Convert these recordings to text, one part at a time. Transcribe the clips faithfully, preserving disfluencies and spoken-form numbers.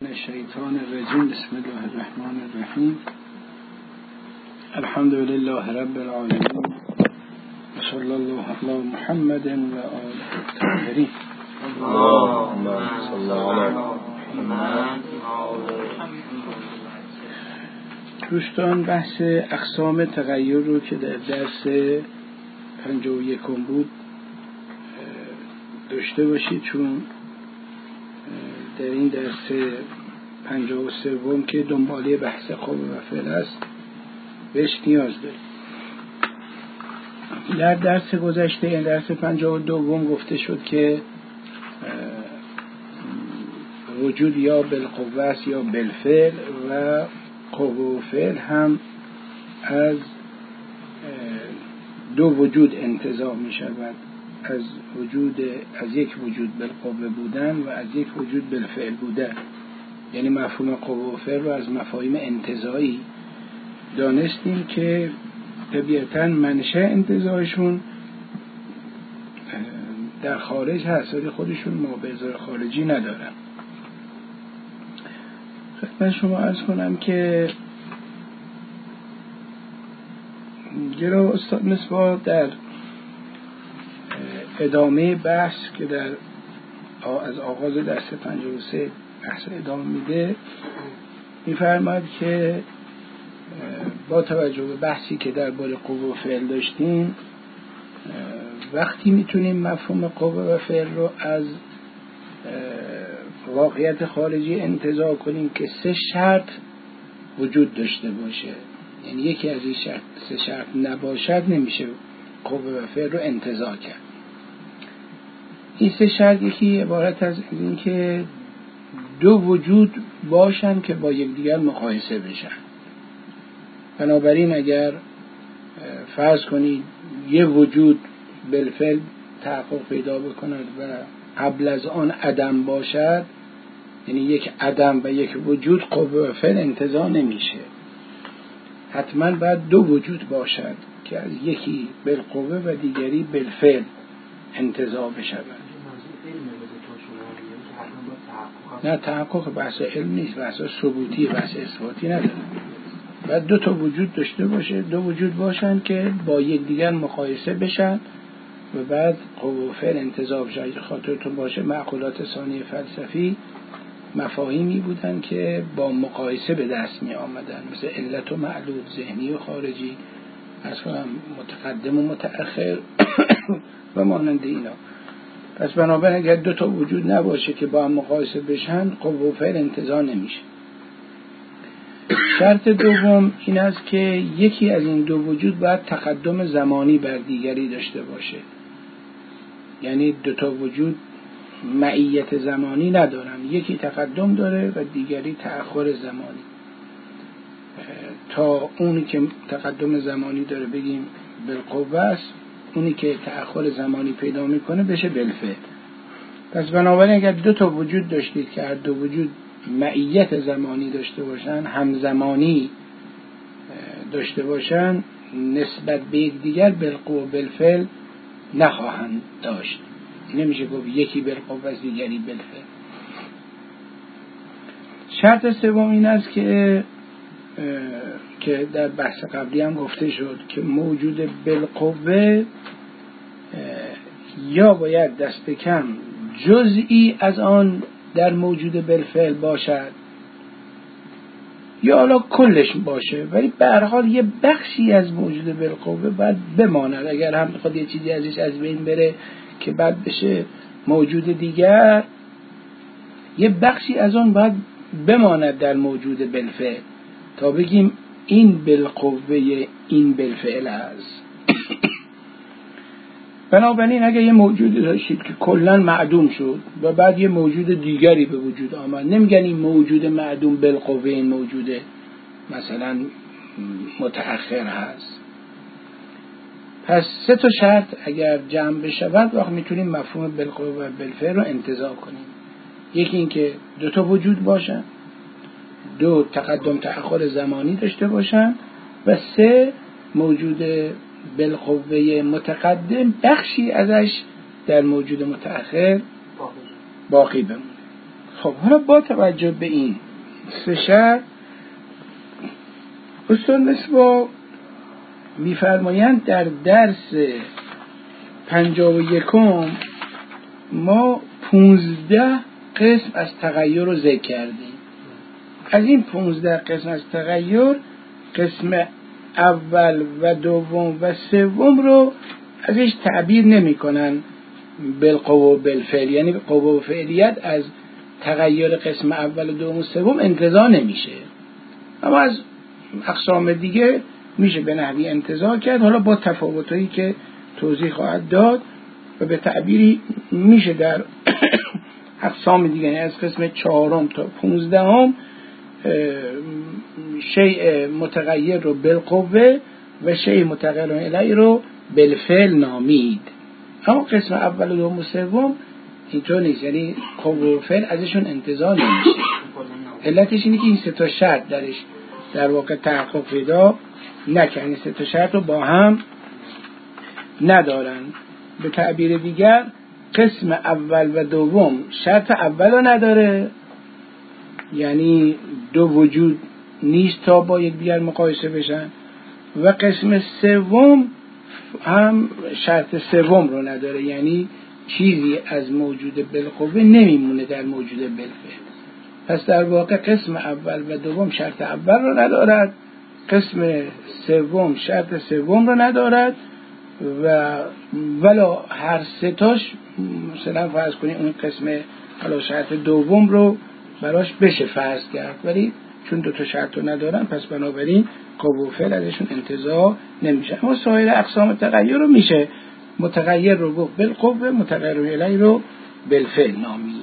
الشیطان الرجیم. بسم الله الرحمن الرحیم. الحمد لله رب العالمین و صلی الله علی محمد و آله الطاهرین. اللهم صل علی محمد. دوستان، بحث اقسام تغییر رو که در درس پنجاه و یکم بود داشته باشید، چون در این درس پنجاه و سوم که دنباله بحث قوه و فعل است بهش نیاز داریم. در درس گذشته، این درس پنجاه و دوم، گفته شد که وجود یا بالقوه است یا بالفعل، و قوه و فعل هم از دو وجود انتزاع می شود، از وجود از یک وجود بالقوه بودن و از یک وجود بالفعل بودن. یعنی مفهوم قوه و فعل رو از مفاهیم انتزاعی دانستیم که طبیعتاً منشأ انتزاعشون در خارج هست، ولی خودشون مابعضای خارجی ندارن. خدمت شما عرض کنم که جلو استاد مصباح در ادامه بحث که در از آغاز درس پنجاه و سه بحث ادامه میده، میفرماید که با توجه به بحثی که درباره قوه و فعل داشتیم، وقتی میتونیم مفهوم قوه و فعل رو از واقعیت خارجی انتزاع کنیم که سه شرط وجود داشته باشه، یعنی یکی از این شرط سه شرط نباشد، نمیشه قوه و فعل رو انتزاع کرد. این سه شرط یکی عبارت از این که دو وجود باشن که با یکدیگر مقایسه بشن. بنابراین اگر فرض کنید یه وجود بالفعل تحقق پیدا بکند و قبل از آن عدم باشد، یعنی یک عدم و یک وجود، قوه و فعل انتزاع نمیشه. حتما باید دو وجود باشد که از یکی بالقوه و دیگری بالفعل انتزاع بشود. نه، تحقق بحث علم نیست، بحث ثبوتی، بحث اثباتی نداره. باید دو تا وجود داشته باشه، دو وجود باشن که با یک دیگر مقایسه بشن و بعد قوه و فعل انتزاع بشه. اگه خاطرتون باشه معقولات ثانی فلسفی مفاهیمی بودن که با مقایسه به دست می آمدن، مثل علت و معلول، ذهنی و خارجی، از کنم متقدم و متأخر و مانند اینا. پس بنابراین اگر دو تا وجود نباشه که با هم مقایسه بشن، قوه و فعل انتزاع نمیشه. شرط دوم این است که یکی از این دو وجود باید تقدم زمانی بر دیگری داشته باشه، یعنی دو تا وجود معیت زمانی ندارن، یکی تقدم داره و دیگری تأخر زمانی. تا اونی که تقدم زمانی داره بگیم بالقوه است، اونی که تأخر زمانی پیدا میکنه بشه بالفعل. پس بنابراین اگر دو تا وجود داشتید که هر دو وجود معیت زمانی داشته باشن، همزمانی داشته باشن، نسبت به یک دیگر بالقوه و بالفعل نخواهند داشت. نمیشه گفت یکی بالقوه است دیگری بالفعل. شرط سوم این است که که در بحث قبلی هم گفته شد که موجود بالقوه یا باید دست کم جزئی از آن در موجود بالفعل باشد، یا حالا کلش باشه، ولی به هر حال یه بخشی از موجود بالقوه باید بماند. اگر هم بخواد یه چیزی ازش از بین بره که بعد بشه موجود دیگر، یه بخشی از آن باید بماند در موجود بالفعل تا بگیم این بالقوه این بالفعل است. بنابراین اگر یه موجودی داشتید که کلا معدوم شد و بعد یه موجود دیگری به وجود آمد، نمیگن این موجود معدوم بالقوه این موجود مثلا متأخر هست. پس سه تا شرط اگر جمع بشود، وقت میتونیم مفهوم بالقوه و بالفعل رو انتزاع کنیم. یکی این که دو تا وجود باشن، دو تقدم تأخر زمانی داشته باشن، و سه موجود بالقوه متقدم بخشی ازش در موجود متأخر باقی بمونه. خب حالا با توجه به این سه شرط استاد مصباح میفرمایند در درس پنجاه و یکم ما پونزده قسم از تغییر رو ذکر کردیم. از این پونزده قسم از تغییر قسم اول و دوم و سوم رو ازش تعبیر نمی کنن بالقوه و بالفعل، یعنی قوه و فعلیت از تغییر قسم اول و دوم و سوم انتزاع نمیشه، اما از اقسام دیگه میشه به نحوی انتزاع کرد، حالا با تفاوتایی که توضیح خواهد داد و به تعبیری میشه در اقسام دیگه، یعنی از قسم چهارم تا پونزدهم شیء متغیر رو بالقوه و شیء متغیر الیه رو بالفعل نامید. اما قسم اول و دوم و سوم اینطور نیست، یعنی قوه و فعل ازشون انتزاع نمیشه. علتش اینه که این سه تا شرط درش در واقع تحقق پیدا نکنه، این سه تا شرط رو با هم ندارن. به تعبیر دیگر قسم اول و دوم شرط اول رو نداره، یعنی دو وجود نیست تا با یک دیگر مقایسه بشن، و قسم سوم هم شرط سوم رو نداره، یعنی چیزی از موجود بالقوه نمیمونه در موجود بالفعل. پس در واقع قسم اول و دوم شرط اول رو ندارد، قسم سوم شرط سوم رو ندارد و ولا هر سه تاش مثلا فرض کنید اون قسم حالا شرط دوم رو براش بشه فرض کرد، ولی چون دو تا شرط رو ندارن پس بنابراین قوه و فعل ازشون انتزاع نمیشه. اما سایر اقسام تغییر رو میشه متغیر رو گفت بالقوه، متغیر الیه رو بالفعل نامید.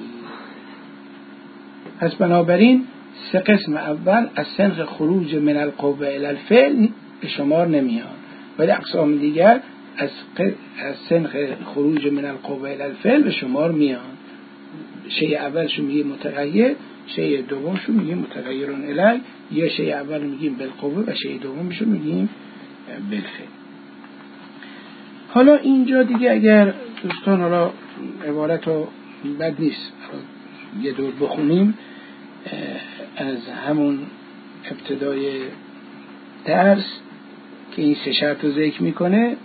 پس بنابراین سه قسم اول از سنخ خروج من القوه الی الفعل به شمار نمیان، ولی اقسام دیگر از از سنخ خروج من القوه الی الفعل به شمار میان. شیء اولشو میگیم متغیر، شیء دومشو میگیم متغیر الیه، یا شیء اول میگیم بالقوه و شیء دومشو میگیم بالفعل. حالا اینجا دیگه اگر دوستان حالا عبارتو بد نیست یه دور بخونیم از همون ابتدای درس که این سه شرط رو ذکر میکنه،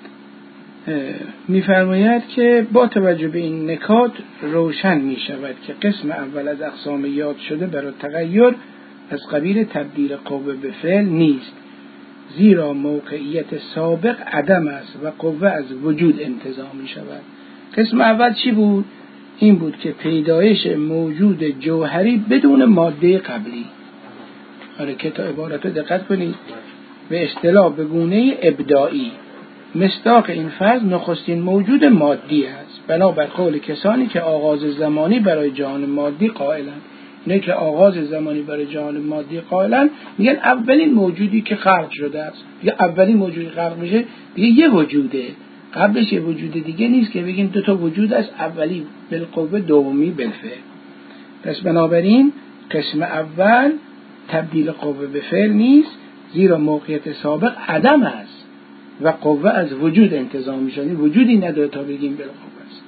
میفرماید که با توجه به این نکات روشن میشود که قسم اول از اقسام یاد شده برای تغییر از قبیل تبدیل قوه به فعل نیست، زیرا موقعیت سابق عدم است و قوه از وجود انتزاع می شود. قسم اول چی بود؟ این بود که پیدایش موجود جوهری بدون ماده قبلی. آره که تا عبارت رو دقت کنید، به اصطلاح به گونه ابداعی. مصداق این فرض نخستین موجود مادی است، بنابر قول کسانی که آغاز زمانی برای جهان مادی قائلند. نه که آغاز زمانی برای جهان مادی قائلن، میگن اولین موجودی که خلق شده است. یا اولین موجودی خلق میشه دیگه یه وجوده، قبلش یه وجود دیگه نیست که بگیم دو تا وجود است، اولی بالقوه دومی بالفعل. پس بنابراین قسم اول تبدیل قوه به فعل نیست، زیرا موقعیت سابق عدم است و قوه از وجود انتزاع میشه، وجودی نداره تا بگیم بالقوه است.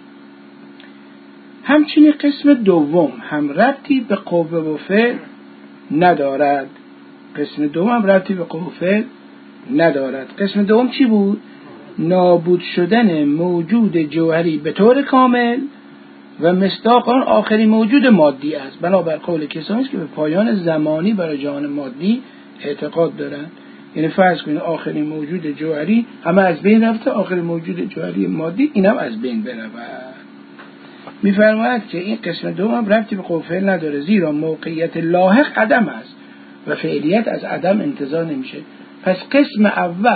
همچنین قسم دوم هم ربطی به قوه و فعل ندارد. قسم دوم هم ربطی به قوه و فعل ندارد. قسم دوم چی بود؟ نابود شدن موجود جوهری به طور کامل و مصداق آن آخرین موجود مادی است، بنابر قول کسانی که به پایان زمانی برای جهان مادی اعتقاد دارند. یعنی فرض کنید آخرین موجود جوهری همه از بین رفته، آخرین موجود جوهری مادی اینم از بین برود. می‌فرماید که این قسم دوم ربطی به قوه فعل نداره، زیرا موقعیت لاحق عدم است و فعلیت از عدم انتزاع نمیشه. پس قسم اول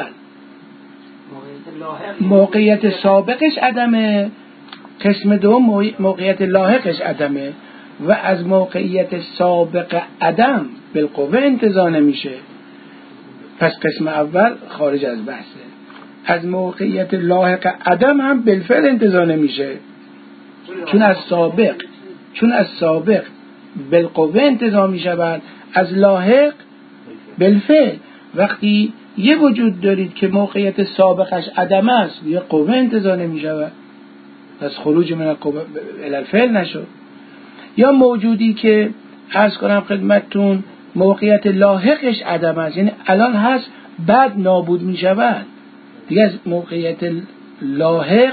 موقعیت سابقش عدمه، قسم دوم موقعیت لاحقش عدمه و از موقعیت سابق عدم بالقوه انتزاع نمیشه. پس قسم اول خارج از بحثه. از موقعیت لاحق عدم هم بالفعل انتزاع نمیشه، چون از سابق چون از سابق بالقوه انتزاع می شود، از لاحق بالفعل. وقتی یه وجود دارید که موقعیت سابقش عدم است، یه قوه انتزاع نمی شود، پس خروج من القوه الی الفعل نشد. یا موجودی که عرض کنم خدمتتون موقعیت لاحقش عدم است، یعنی الان هست بعد نابود می شود دیگه، از موقعیت لاحق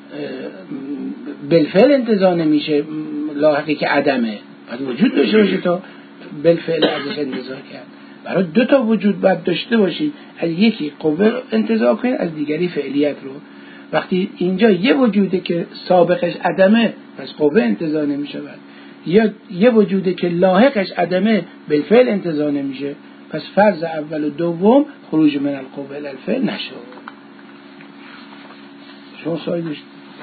بالفعل انتزاع نمیشه، لاحقی که عدمه باید وجود داشته باشه تا بالفعل ازش انتزاع کرد. برای دو تا وجود باید داشته باشید، از یکی قوه انتزاع کنید، از دیگری فعلیت رو. وقتی اینجا یه وجوده که سابقش عدمه پس قوه انتزاع نمیشه، یا یه وجوده که لاحقش عدمه بالفعل انتزاع نمیشه، پس فرض اول و دوم خروج من القوه الی الفعل نشد. شما سوال داشتید؟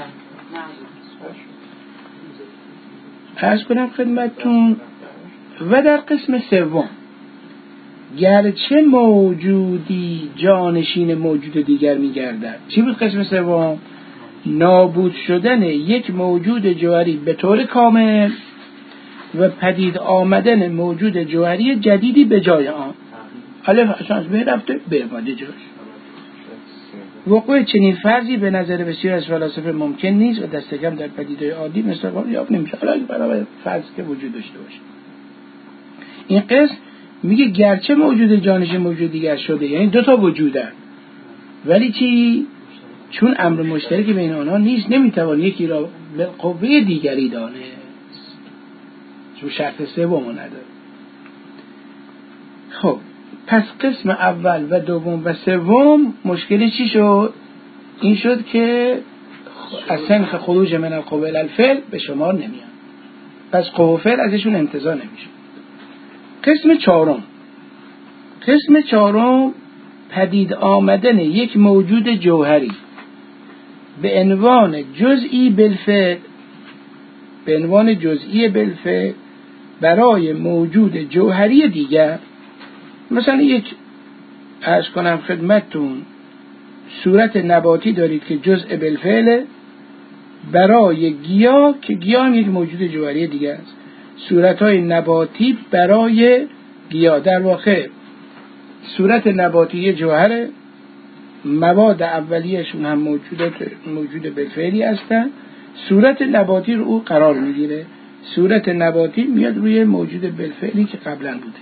عرض کنم خدمتتون و در قسم سوم گرچه موجودی جانشین موجود دیگر میگردد. چی بود قسم سوم؟ نابود شدن یک موجود جوهری به طور کامل و پدید آمدن موجود جوهری جدیدی به جای آن. حالا شانس به رفته به ماده جاش. وقوع چنین فرضی به نظر بسیار از فلاسفه ممکن نیست و دست کم در پدیده‌های عادی مثل قول یافت نمیشه. حالا برای فرض که وجود داشته باشه. این قسم میگه گرچه موجود جانشین موجود دیگر شده، یعنی دو تا وجودن، ولی چی؟ چون امر مشترکی بین آنها نیست نمیتوان یکی را به قوه دیگری دانست، چون شرط سومو نداره. خب پس قسم اول و دوم و سوم مشکلی چی شد؟ این شد که از سنخ خروج من القوه الی الفعل به شمار نمیان، پس قوه فعل ازشون انتزاع نمیشه. قسم چهارم قسم چهارم پدید آمدن یک موجود جوهری به عنوان جزئی بالفعل به عنوان جزئی بالفعل برای موجود جوهری دیگر. مثلا یک عرض کنم خدمتتون صورت نباتی دارید که جزء بالفعل برای گیاه، که گیاه هم یک موجود جوهری دیگر است. صورت‌های نباتی برای گیاه، در واقع صورت نباتی جوهر، مواد اولیه‌شون هم موجودات موجود بالفعلی هستن، صورت نباتی رو او قرار میگیره، صورت نباتی میاد روی موجود بالفعلی که قبلا بوده.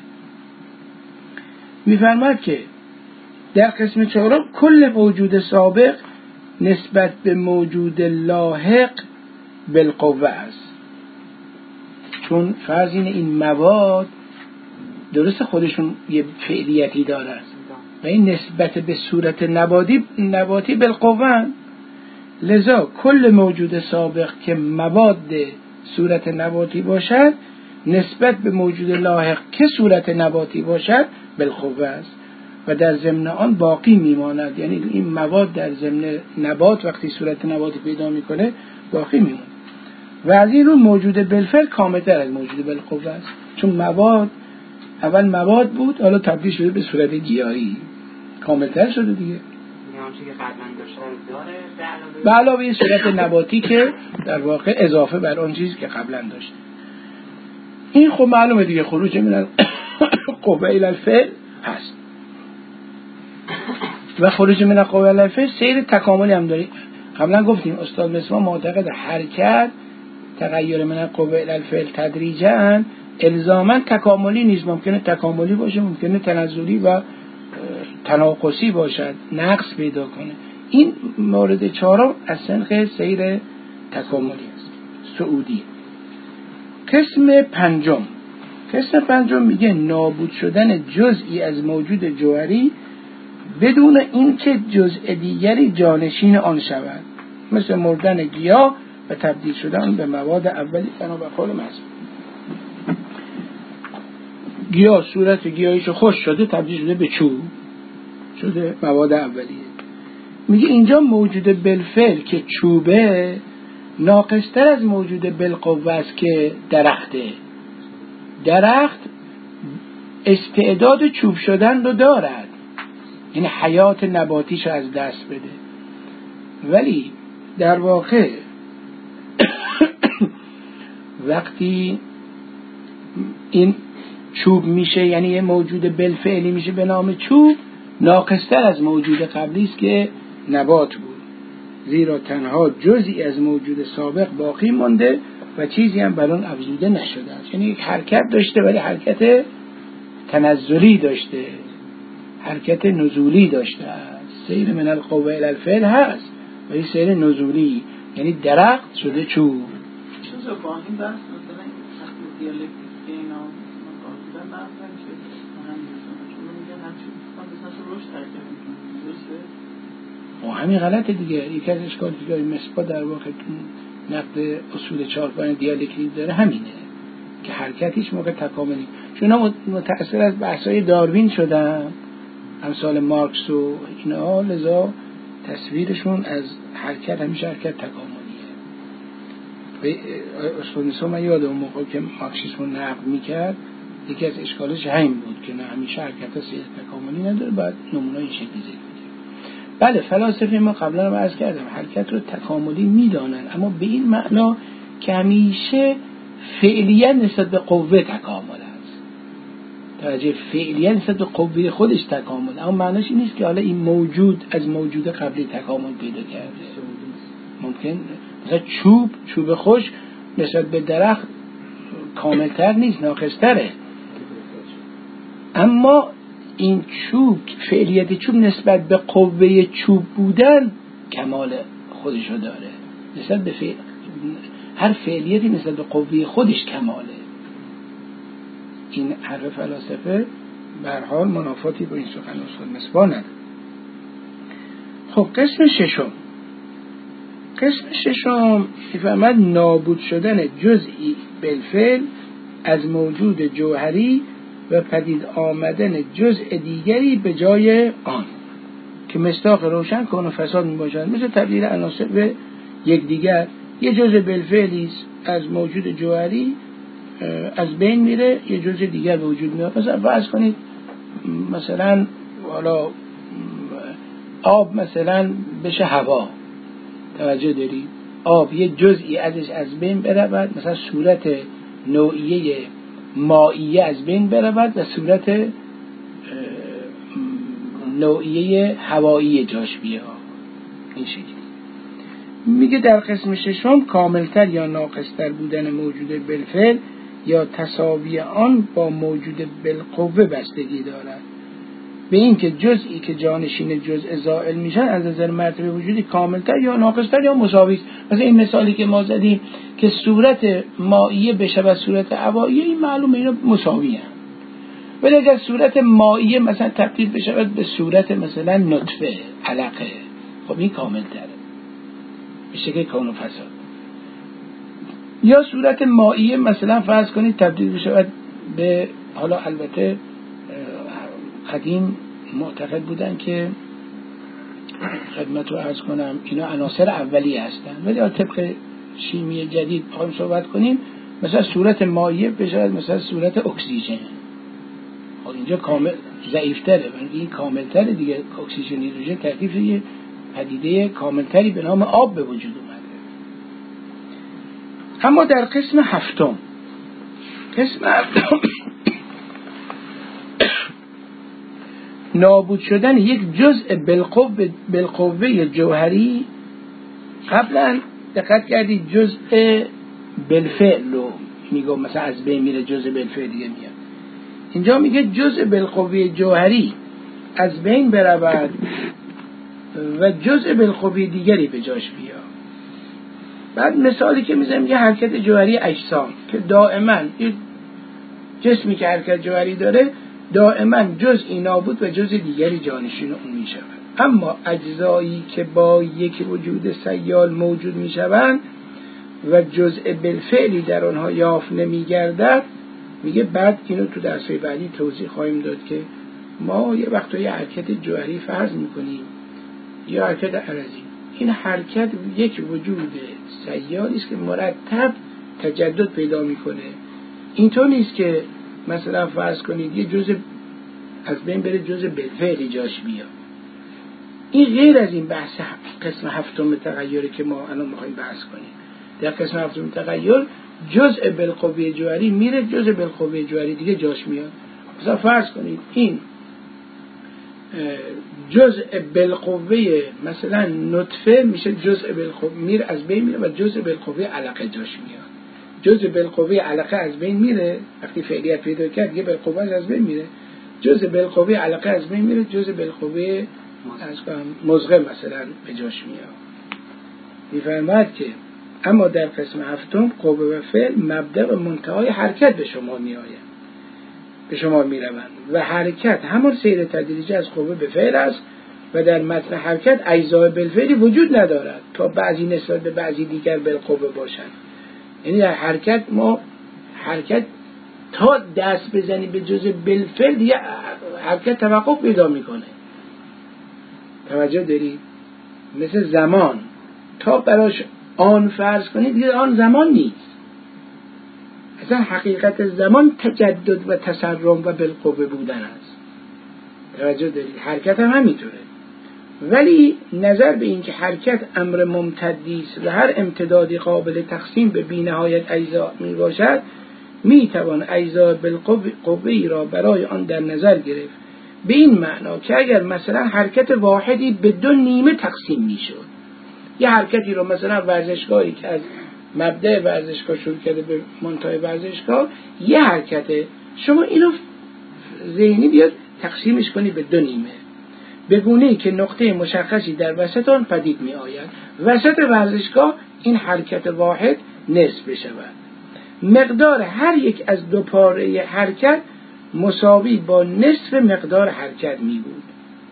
میفرماد که در قسم چهارم کل موجود سابق نسبت به موجود لاحق بالقوه است. چون فرض اینه این مواد درست خودشون یه فعلیتی دارن و این نسبت به صورت نباتی نباتی بالقوه، لذا کل موجود سابق که مواد صورت نباتی باشد نسبت به موجود لاحق که صورت نباتی باشد بالقوه است و در ضمن آن باقی میماند. یعنی این مواد در ضمن نبات وقتی صورت نباتی پیدا میکنه باقی میمونه و از این رو موجود بالفعل کاملتر از موجود بالقوه است، چون مواد اول مواد بود حالا تبدیل شده به صورت گیاهی، کاملتر شده دیگه. آنچه که قبلا داشته داره به علاوه صورت نباتی که در واقع اضافه بر آن چیزی که قبلا داشته. این خب معلومه دیگه خروج من قوه الی الفعل هست و خروج من قوه الی الفعل سیر تکاملی هم داره. قبلا گفتیم استاد مسما معتقد حرکت تغییر من قوه الی الفعل تدریجاً الزاماً تکاملی نیست، ممکنه تکاملی باشه، ممکنه تنزلی و تناقصی باشد، نقص پیدا کنه. این مورد چهارم از سنخ سیر تکاملی است، سعودی. قسم پنجم قسم پنجم میگه نابود شدن جزئی از موجود جوهری بدون اینکه جزء دیگری جانشین آن شود، مثل مردن گیاه و تبدیل شدن به مواد اولی بنا به قول مذهب. گیاه صورت گیاهیش خوش شده تبدیل شده به چوب، شده مواد اولیه. میگه اینجا موجود بالفعل که چوبه ناقصتر از موجود بالقوه است که درخته. درخت استعداد چوب شدن رو دارد، یعنی حیات نباتیش از دست بده، ولی در واقع وقتی این چوب میشه، یعنی یه موجود بالفعلی میشه به نام چوب، ناقصتر از موجود قبلی است که نبات بود، زیرا تنها جزئی از موجود سابق باقی مونده و چیزی هم بر اون افزوده نشده است. یعنی یک حرکت داشته ولی حرکت تنزلی داشته، حرکت نزولی داشته است. سیر من القوه الی الفعل هست ولی سیر نزولی، یعنی درخت شده چوب. چیزا با این بحث مثلا این دیالکتیک اینا مقابل مثلا که هم چون میگن همچین مثلا رشد حرکت میکنه درسته؟ و همین غلطه دیگه. یکی از اشکالی که مصباح در واقع نقد اصول چهارگانه دیالکتیک داره همینه که حرکت هیچ موقع تکاملی، چون متأثر از بحث‌های داروین شدن امثال مارکس و اینا، لذا تصویرشون از حرکت همیشه حرکت تکاملیه. به استاد من یاد اون موقع که مارکسیسم رو نقد میکرد یکی از اشکالش همین بود که نه همیشه حرکت سیر تکاملی نداره، بعد نمونه‌ای شکلی ذکر می‌کنه. بله فلاسفه ما قبلا هم عرض کردم حرکت رو تکاملی میدانن، اما به این معنا که همیشه فعلیت نسبت به قوه تکامل است. توجه، فعلیت نسبت به قوه خودش تکامل، اما معناش این نیست که حالا این موجود از موجود قبلی تکامل پیدا کرده. ممکن مثلا چوب چوب خوش نسبت به درخت کاملتر نیست، ناقصتره، اما این چوب فعلیت چوب نسبت به قوه چوب بودن کمال خودشو داره. نسبت به فعل... هر فعلیتی نسبت به قوه خودش کماله. این حرف فلاسفه به هر حال منافاتی با این سخن استاد مصباح نداره. خب قسم ششم قسم ششم میفهمد نابود شدن جزئی بالفعل از موجود جوهری و پدید آمدن جزء دیگری به جای آن که مصداق روشن کن و فساد می باشد، مثل تبدیل عناصر به یک دیگر. یه جزء بالفعلی از موجود جوهری از بین میره، یه جزء دیگر به وجود میاد. مثلا فرض کنید مثلا حالا آب مثلا بشه هوا، توجه داری؟ آب یه جزئی ازش از بین برود، مثلا صورت نوعیه مائیه از بین برود و صورت نوعیه هوایی جاش بیاد. این شکلی میگه در قسم ششم کاملتر یا ناقصتر بودن موجود بالفعل یا تساوی آن با موجود بالقوه بستگی دارد به این که جزئی که جانشین جزء زائل میشن از نظر مرتبه وجودی کاملتر یا ناقصتر یا مساوی است. مثلا این مثالی که ما زدیم که صورت مائیه بشه و صورت هواییه، این معلومه اینا مساوی هم. ولی اگر صورت مائیه مثلا تبدیل بشه به صورت مثلا نطفه علقه، خب این کاملتره به شکل کون و فساد. یا صورت مائیه مثلا فرض کنید تبدیل بشه به، حالا البته قدیم معتقد بودن که خدمت رو عرض کنم اینا عناصر اولیه هستن، ولی طبق شیمی جدید بخوایم صحبت کنیم مثلا صورت مائیه بشه مثلا صورت اکسیژن، خب اینجا کامل ضعیفتره، ولی این کاملتره دیگه. اکسیژن هیدروژن ترکیب یه پدیده کاملتری به نام آب به وجود اومده. اما در قسم هفتم قسم هفتم نابود شدن یک جزء بالقوه بالقوه جوهری. قبلا دقت کردید جزء بالفعل رو میگم مثلا از بین میره، جزء بالفعل دیگه میاد. اینجا میگه جزء بالقوه جوهری از بین برود و جزء بالقوه دیگری به جاش بیاد. بعد مثالی که میزنم یه حرکت جوهری اجسام که دائما این جسمی که حرکت جوهری داره دائما جزئی نابود و جزء دیگری جانشین اون میشود. اما اجزایی که با یک وجود سیال موجود میشوند و جزء بالفعلی در آنها یافت نمیگردد، میگه بعد اینو تو درس‌های بعدی توضیح خواهیم داد که ما یه وقتا یه حرکت جوهری فرض میکنیم یا حرکت عرضی. این حرکت یک وجود سیالی است که مرتب تجدد پیدا میکنه. اینطور نیست که مثلا فرض کنید یه جزء از بین بره جزء بالفعلی جاش بیاد. این غیر از این بحث قسم هفتم تغییری که ما الان میخوایم بحث کنیم. در قسم هفتم تغییر جزء بالقوه جوهری میره، جزء بالقوه جوهری دیگه جاش میاد. مثلا فرض کنید این جزء بالقوه مثلا نطفه میشه جزء بالقوه، میره از بین میره و جزء بالقوه علقه جاش میاد. جزء بالقوه علقه از بین میره، وقتی فعلیت پیدا کرد یه بالقوه از بین میره، جزء بالقوه علقه از بین میره، جزء بالقوه از مزغه مثلا به جاش میاد. میفرماید که اما در قسم هفتم قوه و فعل مبدأ و منتهای حرکت به شما میآید، به شما میروند و حرکت همون سیر تدریجی از قوه به فعل است و در متن حرکت اجزای بالفعلی وجود ندارد تا بعضی نسبت به بعضی دیگر بالقوه باشند. یعنی در حرکت ما حرکت تا دست بزنی به جزء بالفعل دیگه حرکت توقف پیدا میکنه. توجه دارید؟ مثل زمان تا براش آن فرض کنید دیگه آن زمان نیست. اصلا حقیقت زمان تجدد و تسرم و بالقوه بودن است. توجه دارید؟ حرکت هم همینطوره. ولی نظر به این که حرکت امر ممتدی است و هر امتدادی قابل تقسیم به بی‌نهایت اجزا می باشد، می توان اجزا بالقوه را برای آن در نظر گرفت، به این معنا که اگر مثلا حرکت واحدی به دو نیمه تقسیم می شد، یه حرکتی رو مثلا ورزشگاهی که از مبدأ ورزشگاه شروع کرده به منتهای ورزشگاه یه حرکته، شما اینو ذهنی بیاد تقسیمش کنی به دو نیمه، به گونه‌ای که نقطه مشخصی در وسط آن پدید می آید. وسط ورزشگاه این حرکت واحد نصف بشود. مقدار هر یک از دو پاره حرکت مساوی با نصف مقدار حرکت می بود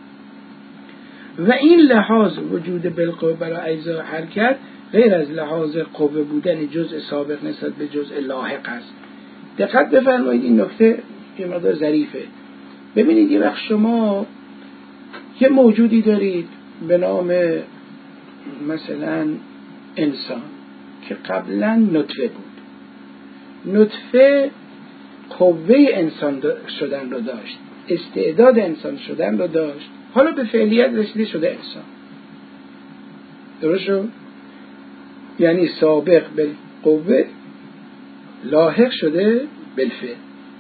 و این لحاظ وجود بالقوه برای اجزای حرکت غیر از لحاظ قوه بودن جزء سابق نسبت به جزء لاحق است. دقت بفرمایید، این نکته یه مقدار ظریفه. ببینید یه وقت شما یه موجودی دارید به نام مثلا انسان که قبلا نطفه بود. نطفه قوه انسان شدن رو داشت، استعداد انسان شدن رو داشت، حالا به فعلیت رسیده شده انسان. درست شد؟ یعنی سابق بالقوه لاحق شده بالفعل.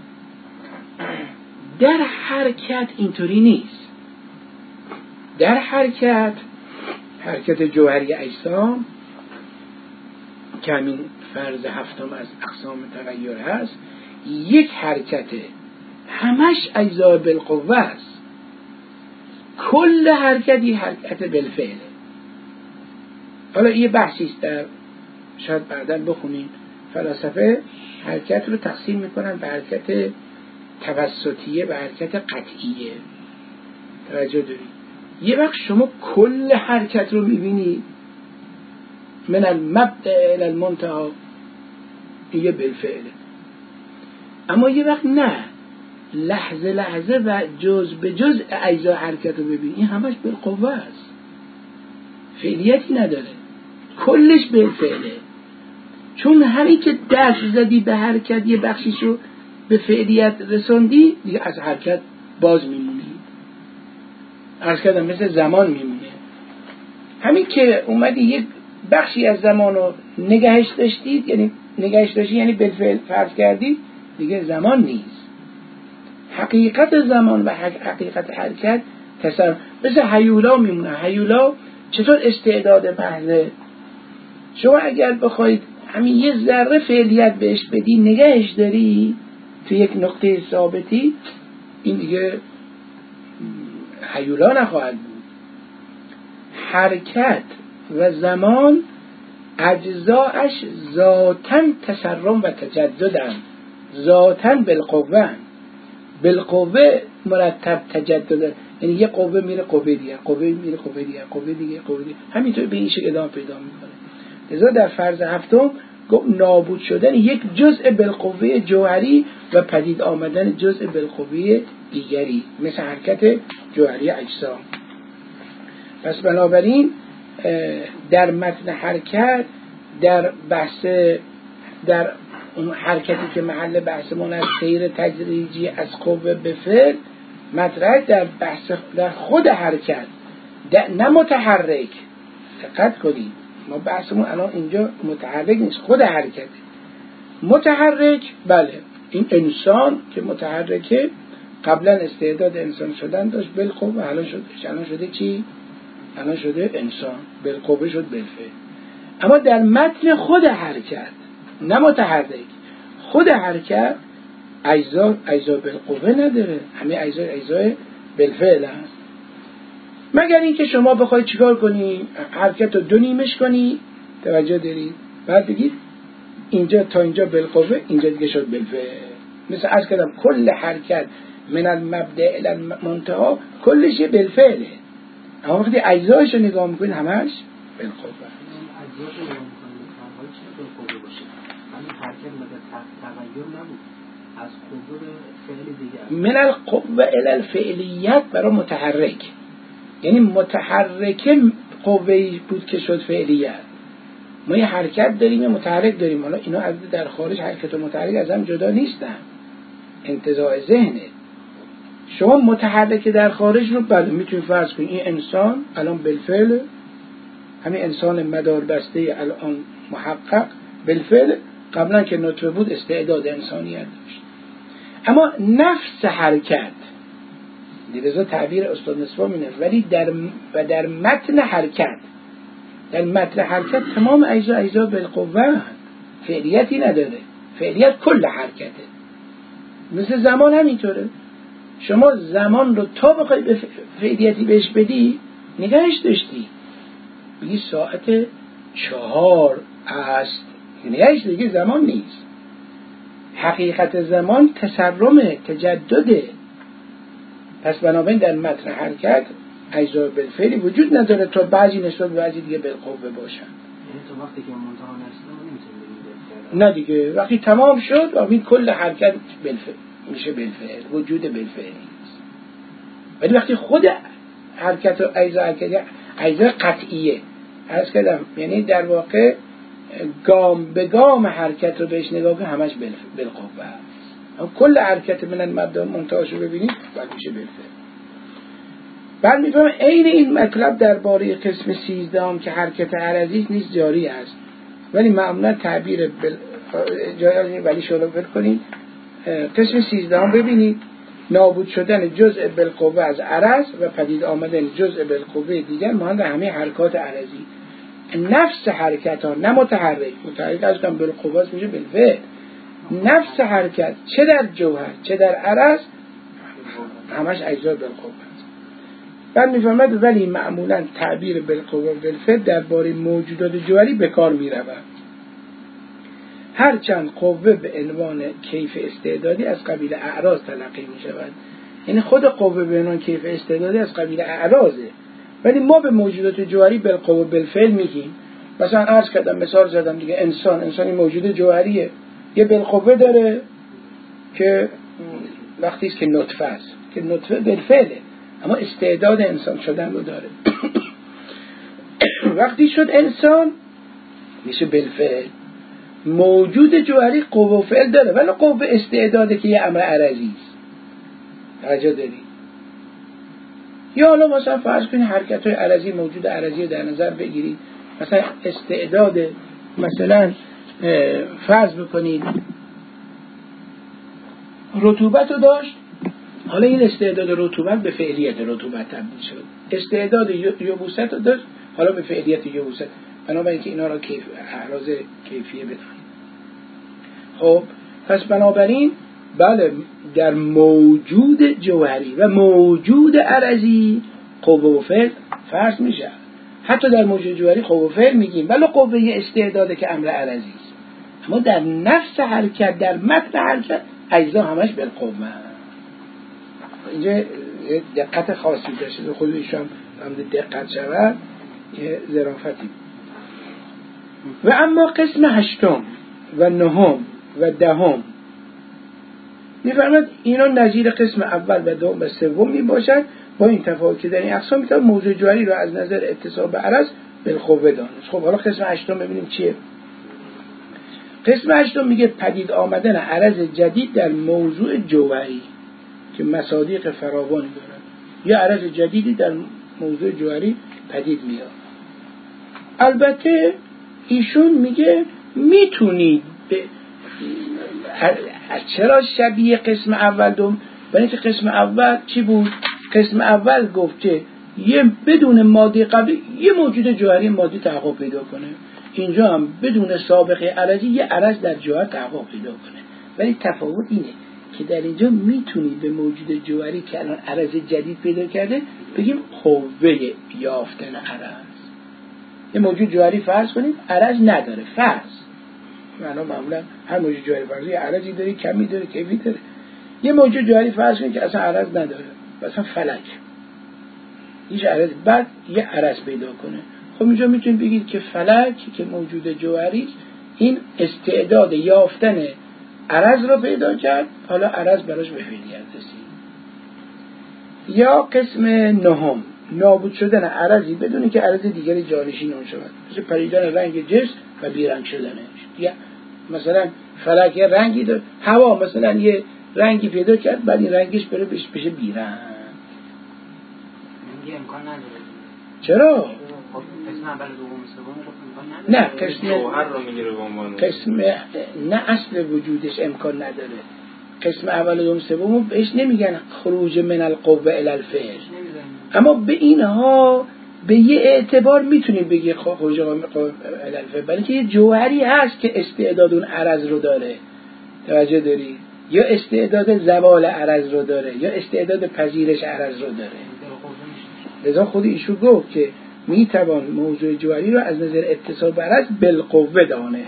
در حرکت اینطوری نیست. در حرکت حرکت جوهری اجسام که همین فرض هفتم از اقسام تغییر هست، یک حرکته همش اجزای بالقوه است. کل حرکتی حرکت بالفعله. حالا یه بحثی است در شاید بعداً بخونیم، فلاسفه حرکت رو تقسیم میکنن به حرکت توسطیه و حرکت قطعیه. توجه دارید؟ یه وقت شما کل حرکت رو میبینی من المبدأ الى المنتهی، یه بالفعله. اما یه وقت نه، لحظه لحظه و جز به جز اجزای حرکت رو ببینی، این همش بالقوه است، فعلیتی نداره، کلش بالفعله. چون همین که دست زدی به حرکت یه بخشیشو به فعلیت رسوندی، دیگه از حرکت باز میمونی. عرض کردم مثل زمان میمونه. همین که اومدی یک بخشی از زمان رو نگهش داشتید، یعنی نگهش داشتی یعنی بالفعل فرض کردید، دیگه زمان نیست. حقیقت زمان و حقیقت حرکت تصور مثل هیولا میمونه. هیولا چطور استعداد محضه؟ شما اگر بخواید همین یه ذره فعلیت بهش بدی، نگهش داری تو یک نقطه ثابتی، این دیگه هیولا نخواهد بود. حرکت و زمان اجزاش ذاتاً تسرم و تجددن، ذاتاً بالقوه، بالقوه مرتب تجدد، یعنی یه قوه میره قوه دیگه، قوه میره قوه دیگه، قوه دیگه، قوه دیگه، همینطور به این شکل ادامه پیدا میکنه. لذا در فرض هفتم گفت نابود شدن یک جزء بالقوه جوهری و پدید آمدن جزء بالقوه دیگری، مثل حرکت جوهری اجسام. پس بنابراین در متن حرکت، در بحث، در اون حرکتی که محل بحثمون از سیر تدریجی از قوه به فعل مطرح، در بحث در خود حرکت، نه متحرک. دقت کنید، ما بحثمون الان اینجا متحرک نیست، خود حرکته. متحرک بله، این انسان که متحرکه قبلا استعداد انسان شدن داشت بالقوه، الان شده الان شده چی؟ الان شده انسان، بالقوه شد بالفعل. اما در متن خود حرکت نه متحرک. خود حرکت اجزا اجزا بالقوه نداره، همه اجزا اجزای بالفعل هست. مگر اینکه شما بخواید چیکار کنی؟ حرکت رو دو نیمش کنی، توجه دارید، بعد بگید اینجا تا اینجا بالقوه، اینجا دیگه شد بالفعل. مثل عرض کردم کل حرکت من المبدأ الی المنتهی کلش بالفعله، اما وقتی اجزایش رو نگاه میکنید همش بالقوه. اجزاش رو نگاه میکنید حالا چرا بالقوه باشه؟ همین حرکت مدت تغییر نبود، از قوه به فعل دیگه. من القوه الی الفعلیت برای متحرک، یعنی متحرک قوه‌ای بود که شد فعلیت. ما یه حرکت داریم یه متحرک داریم، حالا اینا از در خارج حرکت و متحرک از هم جدا نیستن، انتزاع ذهنه. شما متحرک در خارج رو بله میتونید فرض کنید این انسان الان بالفعل، همین انسان مدار بسته الان محقق بالفعل، قبلا که نطفه بود استعداد انسانیت داشت. اما نفس حرکت دیگه تعبیر استاد نصفا مینه، ولی در و در متن حرکت، در متن حرکت تمام اجزا اجزا بالقوه، فعلیتی نداره، فعلیت کل حرکته. مثل زمان همینطوره، شما زمان رو تا بخوای به فعلیتی بهش بدی نگهش داشتی، بگی ساعت چهار است، نگهش دیگه زمان نیست. حقیقت زمان تسرمه، تجدده. پس بنابراین در متن حرکت اجزا بالفعلی وجود نداره تا بعضی نسبت به بعضی دیگه بالقوه باشن. یعنی تا وقتی که منتها نرسیده نمیتونه بگیم. نه دیگه وقتی تمام شد و این کل حرکت بالفعل میشه، بالفعل وجود بالفعلی است. ولی وقتی خود حرکت و اجزا حرکت اجزا قطعیه عرض کردم، یعنی در واقع گام به گام حرکت رو بهش نگاه کنید همش بالقوه است. کل حرکت من المبدا منتهاش رو ببینید بعد میشه بالفعل. بعد میفهم عین این مطلب درباره قسم سیزدهم که حرکت عرضی نیست جاری است، ولی معمولا تعبیر بل... جایی ولی شما ول کنید قسم سیزدهم ببینید نابود شدن جزء بالقوه از عرض و پدید آمدن جزء بالقوه دیگر مانند همه حرکات عرضی. نفس حرکت ها نه متحرک، متحرک از کم بالقوه میشه بالفعل. نفس حرکت چه در جوهر چه در عرض همش اجزا بالقوه است. بعد میفهمد ولی معمولا تعبیر بالقوه و بالفعل درباره موجودات جوهری به کار میرود، هرچند قوه به عنوان کیف استعدادی از قبیل اعراض تلقی می شود. یعنی خود قوه به عنوان کیف استعدادی از قبیل اعراضه، ولی ما به موجودات جوهری بالقوه بالفعل میگیم. مثلا عرض کردم مثال زدم دیگه، انسان انسانی موجود جوهریه، یه بالقوه داره که وقتی است که نطفه است، که نطفه بالفعله اما استعداد انسان شدن رو داره. وقتی شد انسان میشه بالفعل. موجود جوهری قوه و فعل داره ولی قوه استعداده که یه امر عرضی است. توجه داری؟ یا حالا مثلا فرض کنید حرکت های عرضی، موجود عرضی رو در نظر بگیرید، مثلا استعداد، مثلا فرض بکنید رطوبت رو داشت، حالا این استعداد رطوبت به فعلیت رطوبت تبدیل شد. استعداد یبوست رو داشت، حالا به فعلیت یبوست. بنابراین که اینا را کیف اعراض کیفیه بدانید. خب پس بنابراین بله در موجود جوهری و موجود عرضی قوه و فعل فرض میشه. حتی در موجود جوهری قوه و فعل میگیم ولی قوه استعداده که امر عرضی است. اما در نفس حرکت، در متن حرکت اجزا همش بالقوه. اینجا دقت خاصی داشته، خود ایشان هم دقت شود یه ظرافتی. و اما قسم هشتم و نهم و دهم می‌فرماید اینا نظیر قسم اول و دوم و سوم میباشد، با این تفاوت که در این اقسام میتونه موضوع جوهری رو از نظر اتصال به عرض بالقوه دانست. خب حالا قسم هشتم ببینیم چیه. قسم هشتم میگه پدید آمدن عرض جدید در موضوع جوهری که مصادیق فراوانی دارد، یا عرض جدیدی در موضوع جوهری پدید میاد. البته ایشون میگه میتونید به چرا شبیه قسم اول دوم؟ برای اینکه قسم اول چی بود؟ قسم اول گفت که یه بدون ماده قبلی یه موجود جوهری مادی تحقق پیدا کنه. اینجا هم بدون سابقه عرضی یه عرض در جوهر تحقق پیدا کنه. ولی تفاوت اینه که در اینجا میتونی به موجود جوهری که الان عرض جدید پیدا کرده بگیم قوه یافتن عرض. یه موجود جوهری فرض کنیم عرض نداره، فرض معنا معمولا هر موجود جوهری فرض یه عرضی داره، کمی داره، کیفی داره. یه موجود جوهری فرض کنیم که اصلا عرض نداره، مثلا فلک هیچ عرض، بعد یه عرض پیدا کنه. خب اینجا میتونیم بگید که فلک که موجود جوهری این استعداد یافتن عرض رو پیدا کرد، حالا عرض براش به فعلیت رسید. یا قسم نهم نابود شدن عرضی بدونی که عرض دیگری جانشین اون شود، مثل پریدن رنگ جسم و بیرنگ شدنش. یا مثلا فلک یه رنگی داره، هوا مثلا یه رنگی پیدا کرد بعد این رنگش بره بشه بشه بیرنگ. میگه امکان نداره. چرا؟ خب قسم اول دوم سوم امکان نداره. نه قسم جوهر رو میگیره به عنوان قسم نه اصل وجودش امکان نداره. قسم اول و دوم سوم بهش نمیگن خروج من القوه الی الفعل، اما به اینها به یه اعتبار میتونید بگی خروج من القوه الی الفعل، ولی که یه جوهری هست که استعداد اون عرض رو داره. توجه داری؟ یا استعداد زوال عرض رو داره یا استعداد پذیرش عرض رو داره. لذا خود ایشون گفت که میتوان موضوع جوهری رو از نظر اتصال به عرض بالقوه دانست.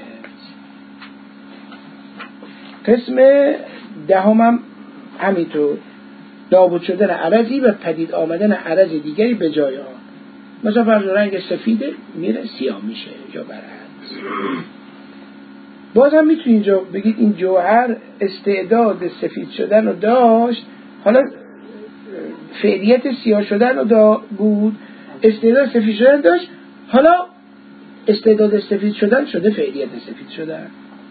قسم دهم هم همینطور نابود شدن عرضی و پدید آمدن عرض دیگری به جای آن. مثلا فرض رنگ سفیده میره سیاه میشه یا برعکس. باز هم میتونید اینجا بگید این جوهر استعداد سفید شدن رو داشت، حالا فعلیت سیاه شدن رو دا بود، استعداد سفید شدن داشت، حالا استعداد سفید شدن شده فعلیت سفید شدن.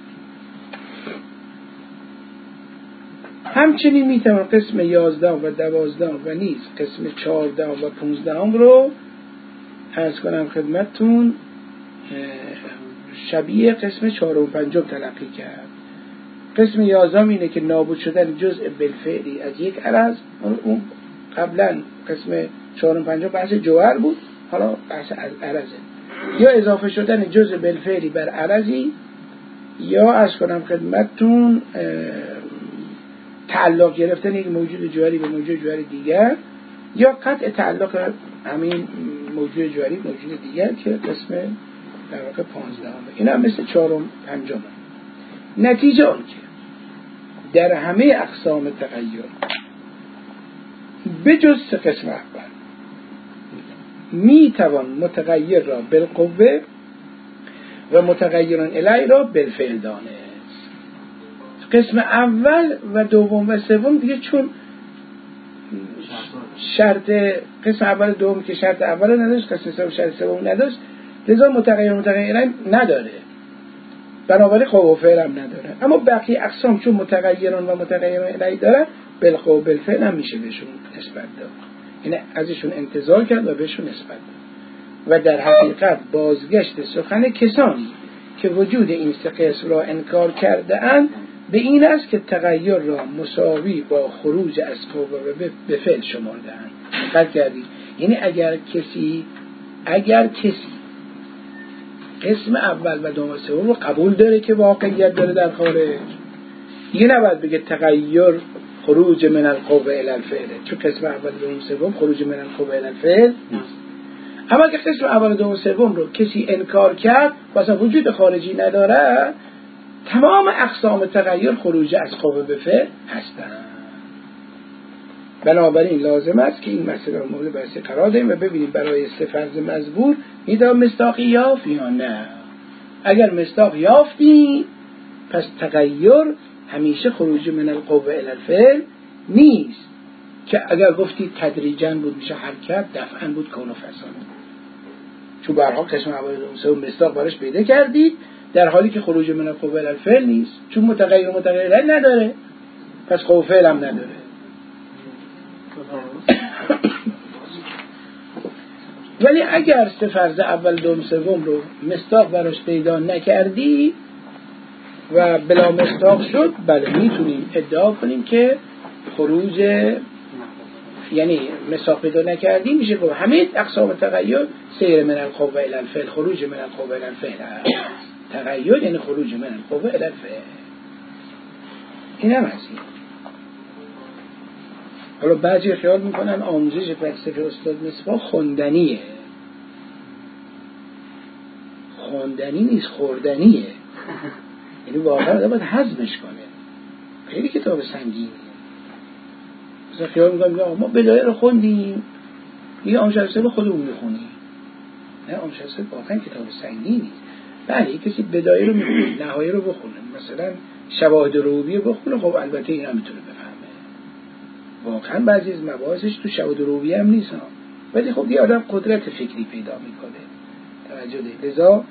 همچنین میتوان قسم یازدهم و دوازدهم و نیز قسم چهاردهم و پونزدهم رو عرض کنم خدمتتون شبیه قسم چهارم و پنجم تلقی کرد. قسم یازدهم اینه که نابود شدن جزء بالفعلی از یک عرض. اون قبلا قسم چهارم و پنجم بحث جوهر بود، حالا بحث عرضه. یا اضافه شدن جزء بالفعلی بر عرضی، یا از کنم خدمتتون تعلق گرفتن یک موجود جوهری به موجود جوهری دیگر، یا قطع تعلق همین موجود جوهری موجود دیگر که قسم در واقع پانزدهم. این هم مثل چهارم پنجم. نتیجه آن که در همه اقسام تغییر بجز سه قسم اول می توان متغیر را بالقوه و متغیران الی را بالفعل دانست. قسم اول و دوم و سوم دیگه چون شرط قسم اول و دوم که شرط اول نداشت، قسم سوم شرط سوم نداشت، لذا متغیر متغیر الی نداره، بنابراین قوه و فعل هم نداره. اما بقیه اقسام چون متغیران و متغیران الی دارن بالقوه و بالفعل هم میشه بهشون نسبت داد. یعنی ازشون انتزاع کرد و بهشون نسبت داد. و در حقیقت بازگشت سخن کسانی که وجود این سه قسم را انکار کرده اند به این است که تغییر را مساوی با خروج از قوه و به فعل شمرده اند. دقت کردید؟ یعنی اگر کسی اگر کسی قسم اول و دوم و سوم رو قبول داره که واقعیت داره در خارج، یه نباید بگه تغییر خروج من القوه الی الفعل، چون قسم اول و دوم و سوم خروج من القوه الی الفعل نیست. اما که قسم اول و دوم و سوم رو کسی انکار کرد و اصلا وجود خارجی نداره، تمام اقسام تغییر خروج از قوه به فعل هستند. بنابراین لازم است که این مسئله رو مورد بررسی قرار دهیم و ببینیم برای سه فرض مزبور میتوان مصداقی یافت یا نه. اگر مصداق یافتیم پس تغییر همیشه خروج من القوه الی الفعل نیست، که اگر گفتی تدریجاً بود میشه حرکت، دفعاً بود کون و فساد. چون به هر حال قسم اول و دوم مصداق براش پیدا کردید، در حالی که خروج من القوه الی الفعل نیست، چون متغیر و متغیر الی نداره، پس قوه فعل هم نداره. ولی اگر سه فرض اول دوم سوم رو مصداق براش پیدا نکردی و بلا مصداق شد، بله میتونیم ادعا کنیم که خروج یعنی مساق پیدا نکردی میشه گفت همه اقسام تغییر سیر من القوه الی الفعل، خروج من القوه الی الفعل. تغییر یعنی خروج من القوه الی الفعل. این هم هست. حالا بعضی خیال میکنن آموزش فلسفه استاد مصباح خوندنیه. خوندنی نیست، خوردنیه. یعنی واقعا آدم باید هضمش کنه. خیلی کتاب سنگینیه. مثلا خیال میکنم ما بدایه رو خوندیم، یه آموزش رو خودمون میخونیم. نه، آموزش واقعا کتاب سنگینی. بله کسی بدایه رو میخونه، نهایه رو بخونه، مثلا شواهد ربوبیه بخونه، خب البته این هم میتونه بفهمه. واقعا بعضی از مباحثش تو شواهد ربوبیه هم نیست، ولی خب یه آدم قدرت فکری پیدا میکنه. توجه دید. لذا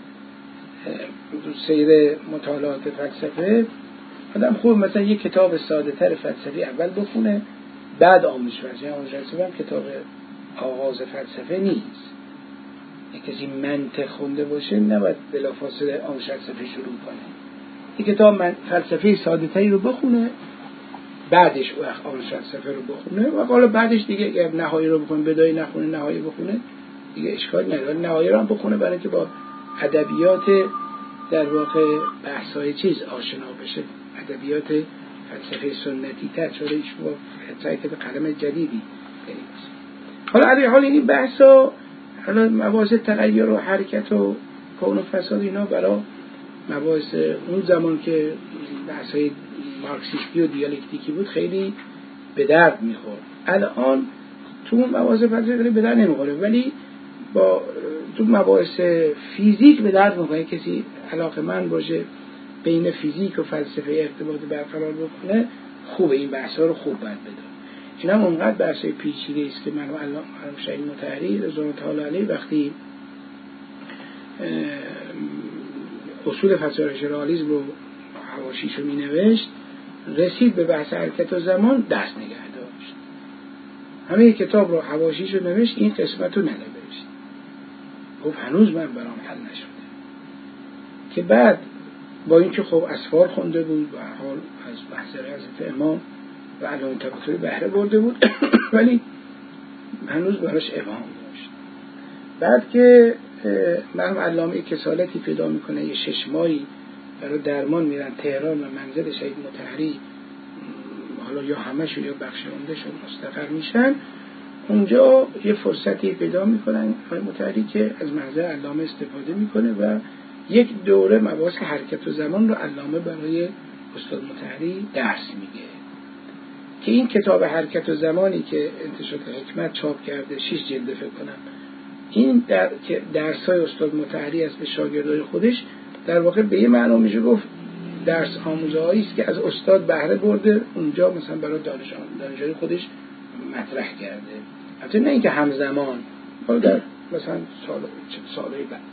سیر مطالعات فلسفه آدم خوب مثلا یک کتاب ساده تر فلسفی اول بخونه، بعد آموزش فلسفه. آموزش فلسفه هم کتاب آغاز فلسفه نیست. یک کسی منطق خونده باشه نباید بلافاصله آموزش فلسفه شروع کنه. یک کتاب من فلسفه ساده تری رو بخونه، بعدش آموزش فلسفه رو بخونه و حالا بعدش دیگه اگر نهایی رو بخونه، بدایی نخونه نهایی بخونه دیگه اشکال نداره. نهایی رو هم بخونه برای اینکه با ادبیات در واقع بحث‌های چیز آشنا بشه، ادبیات فلسفه سنتی تر، چون ایش با سعی به قلم جدیدی بنویسه. حالا علی حال این بحثا، حالا مباحث تغییر و حرکت و کون و فساد اینا برای مباحث اون زمان که بحث‌های مارکسیستی و دیالکتیکی بود خیلی به درد می‌خورد. الان تو اون مباحث فلسفی خیلی به درد نمی‌خوره، ولی با تو مباحث فیزیک به درد می‌خوره. کسی علاقه‌مند باشه بین فیزیک و فلسفه ارتباط برقرار بکنه، خوبه این بحث‌ها رو خوب باید بدونه. این هم اونقدر بحث‌های پیچیده است که مرحوم علامه شهید مطهری رضوان الله تعالی علیه وقتی اصول فلسفه رئالیسم رو حواشیش رو می‌نوشت، رسید به بحث حرکت و زمان، دست نگه داشت. همه کتاب رو حواشیش رو نوشت، این قسمت رو ننوشت. گفت هنوز من برام حل نشده. که بعد با اینکه خب اسفار خونده بود و حال از محضر حضرت امام و علامه طباطبایی بهره برده بود ولی هنوز براش ابهام داشت. بعد که مرحوم علامه کسالتی پیدا میکنه، یه شش ماهی برای درمان میرن تهران و منزل شهید مطهری، حالا یا همش یا بخش عمده‌شون مستقر میشن، اونجا یه فرصتی پیدا میکنن آقای مطهری که از محضر علامه استفاده میکنه و یک دوره مباحث حرکت و زمان رو علامه برای استاد مطهری درس میگه. که این کتاب حرکت و زمانی که انتشارات حکمت چاپ کرده، شش جلد فکر کنم، این در که درس‌های استاد مطهری است به شاگردای خودش، در واقع به یه معنا میشه گفت درس آموزهایی است که از استاد بهره برده، اونجا مثلا برای دانش دانشجوی خودش مطرح کرده. البته نه اینکه همزمان، ولی در مثلا سال سالهای بعد.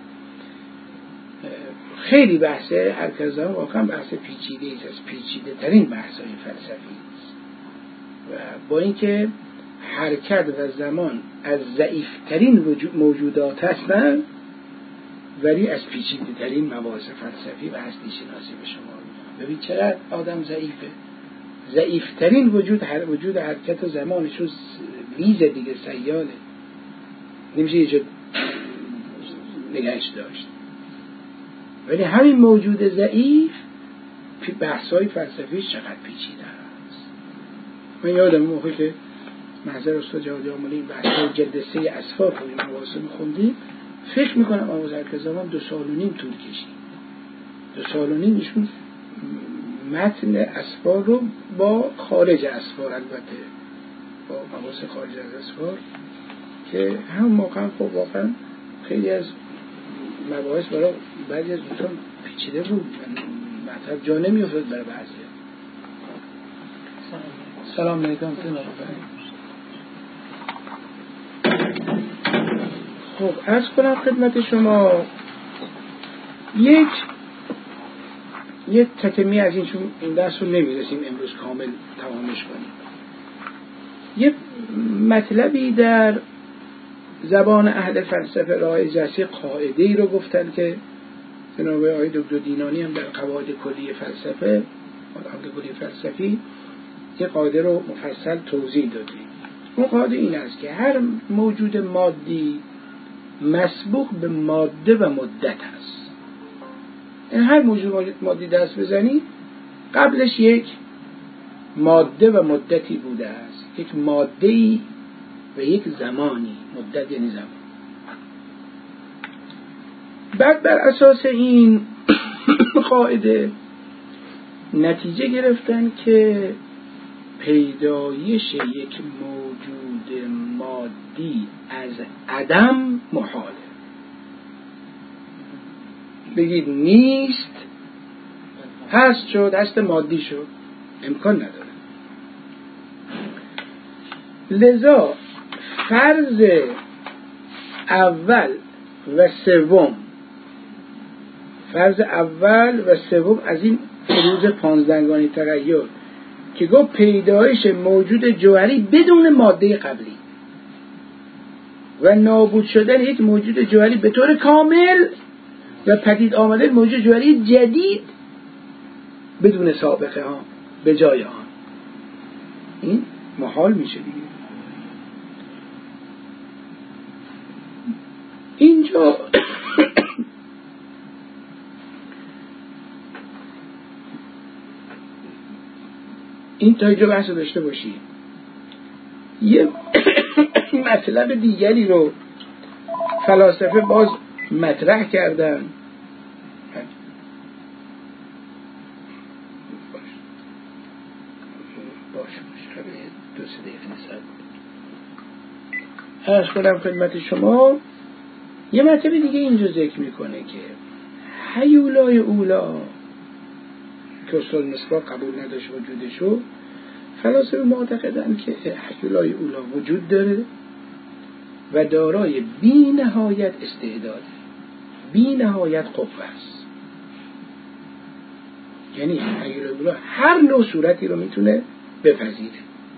خیلی بحث حرکت زمان واقعا بحث پیچیده است، از پیچیده ترین بحث‌های فلسفی است. و با اینکه حرکت و زمان از ضعیف‌ترین موجودات هستند، ولی از پیچیده ترین مباحث فلسفی و هستی شناسی به شما میاد. ببین چقدر آدم ضعیفه. ضعیف‌ترین وجود هر وجود حرکت و زمانشون لیز دیگه، سیاله، نمیشه یه جا نگهش داشت. ولی همین موجود ضعیف بحث‌های فلسفیش چقدر پیچیده است. من یادم موقعی که محضر استاد جواد آملی بحث‌های جلد سه اسفار رو این مباحث می‌خوندیم، فکر می‌کنم مباحث حرکت زمان دو سال و نیم طول کشید. دو سال و نیم ایشون متن اسفار رو با خارج اسفار، البته با مباحث خارج از اسفار، که هم موقع خب واقعا خیلی از مباحث برای بعضی از دوستان پیچیده بود، مطلب جا نمی‌افتاد برای بعضی. سلام علیکم. خب عرض کنم خدمت شما یک یک تکمی از این، چون این درس رو نمی‌رسیم امروز کامل تمامش کنیم. یک مطلبی در زبان اهل فلسفه رایج است، قاعده‌ای رو گفتن که جناب آقای دکتر دینانی هم در قواعد کلی فلسفه، قواعد کلی فلسفی، یک قاعده رو مفصل توضیح دادیم. اون قاعده این است که هر موجود مادی مسبوق به ماده و مدت است. این هر موجود مادی دست بزنی قبلش یک ماده و مدتی بوده است، یک ماده‌ای و یک زمانی. مدت یعنی زمان. بعد بر اساس این قاعده نتیجه گرفتن که پیدایش یک موجود مادی از عدم محاله. بگید نیست هست شد، هست مادی شد، امکان نداره. لذا فرض اول و سوم فرض اول و سوم از این فروض پانزدهگانه تغییر که گفت پیدایش موجود جوهری بدون ماده قبلی و نابود شدن یک موجود جوهری به طور کامل و پدید آمدن موجود جوهری جدید بدون سابقه ها به جای آن، این محال میشه دیگه. اینجا این تا اینجا بحث داشته باشی. یه مطلب دیگری رو فلاسفه باز مطرح کردن. باش باش دو سه دقیقه نصد عرض کنم خدمت شما. یه مطلب دیگه اینجا ذکر میکنه که هیولای اولا که اصول مصباح قبول نداشت وجودشو، فلاسفه معتقدن که هیولای اولا وجود داره و دارای بی نهایت استعداد، بی نهایت قوه است. یعنی هیولای اولا هر نوع صورتی رو میتونه بپذیره.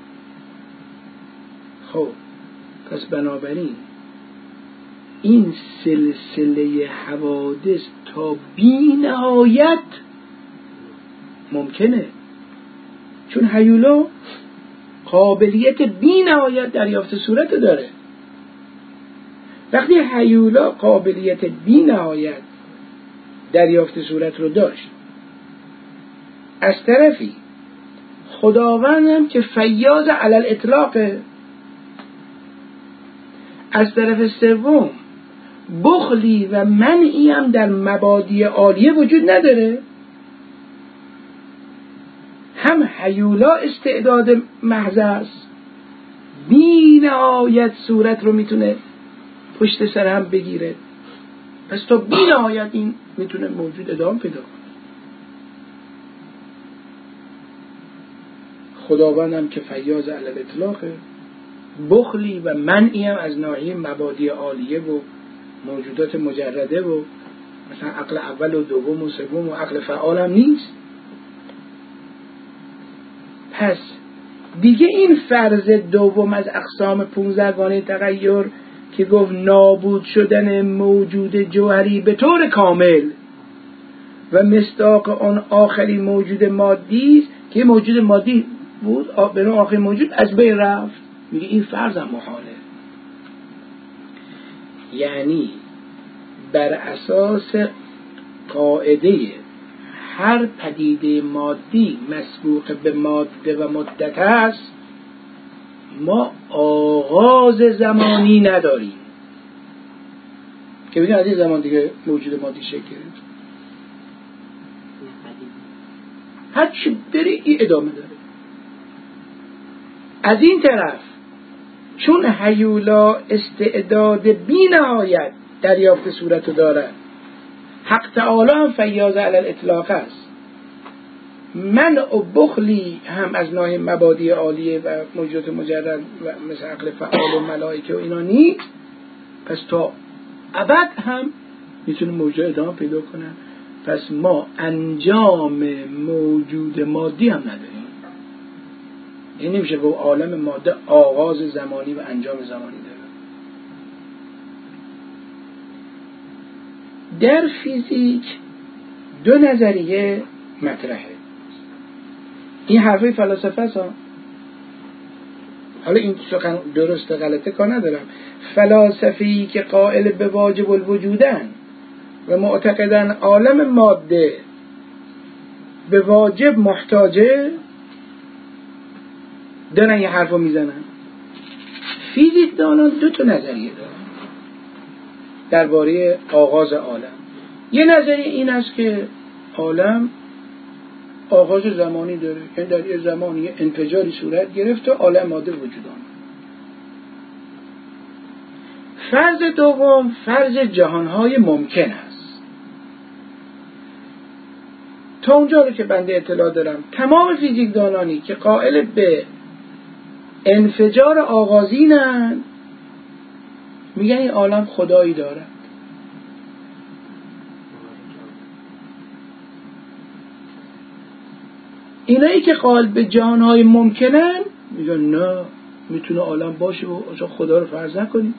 خب پس بنابراین این سلسله حوادث تا بی نهایت ممکنه، چون هیولا قابلیت بی نهایت دریافت صورت داره. وقتی هیولا قابلیت بی نهایت دریافت صورت رو داشت، از طرفی خداوند هم که فیاض علی الاطلاقه، از طرف سوم بخلی و منعی هم در مبادی عالیه وجود نداره. هم هیولا استعداد محض است، بی نهایت صورت رو میتونه پشت سر هم بگیره، پس تا بی نهایت این میتونه موجود ادامه پیدا کنه. خداوند هم که فیاض علی الاطلاقه، بخلی و منعی هم از ناحیه مبادی عالیه و موجودات مجرده و مثلا عقل اول و دوم و سوم و عقل فعال هم نیست. پس دیگه این فرض دوم از اقسام پونزدهگانه تغییر که گفت نابود شدن موجود جوهری به طور کامل و مصداق آن آخری موجود مادی است که موجود مادی بود به نوع آخری موجود از بین رفت، میگه این فرض هم محاله. یعنی بر اساس قاعده هر پدیده مادی مسبوق به ماده و مدت است، ما آغاز زمانی نداریم که بگیم از این زمان دیگه موجود مادی شکل گرفت. هر چی بری این ادامه داره. از این طرف چون هیولا استعداد بی نهایت دریافت صورت داره، حق تعالی هم فیاض علی الاطلاق است، منع و بخلی هم از نوع مبادی عالیه و موجودات مجرد و مثل عقل فعال و ملائکه و اینا نیست، پس تا ابد هم میتونه موجود ادامه پیدا کنن. پس ما انجام موجود مادی هم نداریم. این نمیشه که عالم ماده آغاز زمانی و انجام زمانی داره. در فیزیک دو نظریه مطرحه. این حرفه فلاسفه است. حالا این سخن درست غلطه کار ندارم، فلاسفه‌ای که قائل به واجب الوجودن و معتقدن عالم ماده به واجب محتاجه، دارن یه حرفو میزنن. فیزیک دانان دو تا نظریه دارن درباره آغاز عالم. یه نظریه این است که عالم آغاز زمانی داره، یعنی در یه زمانی یه انفجاری صورت گرفت و عالم ماده وجود آمد. فرض دوم فرض جهانهای ممکن است. تا اونجا رو که بنده اطلاع دارم تمام فیزیکدانانی که قائل به انفجار آغازینن میگن این عالم خدایی دارد. اینایی که قائل به جهانهای ممکنن میگن نه، میتونه عالم باشه و خدا رو فرض نکنیم.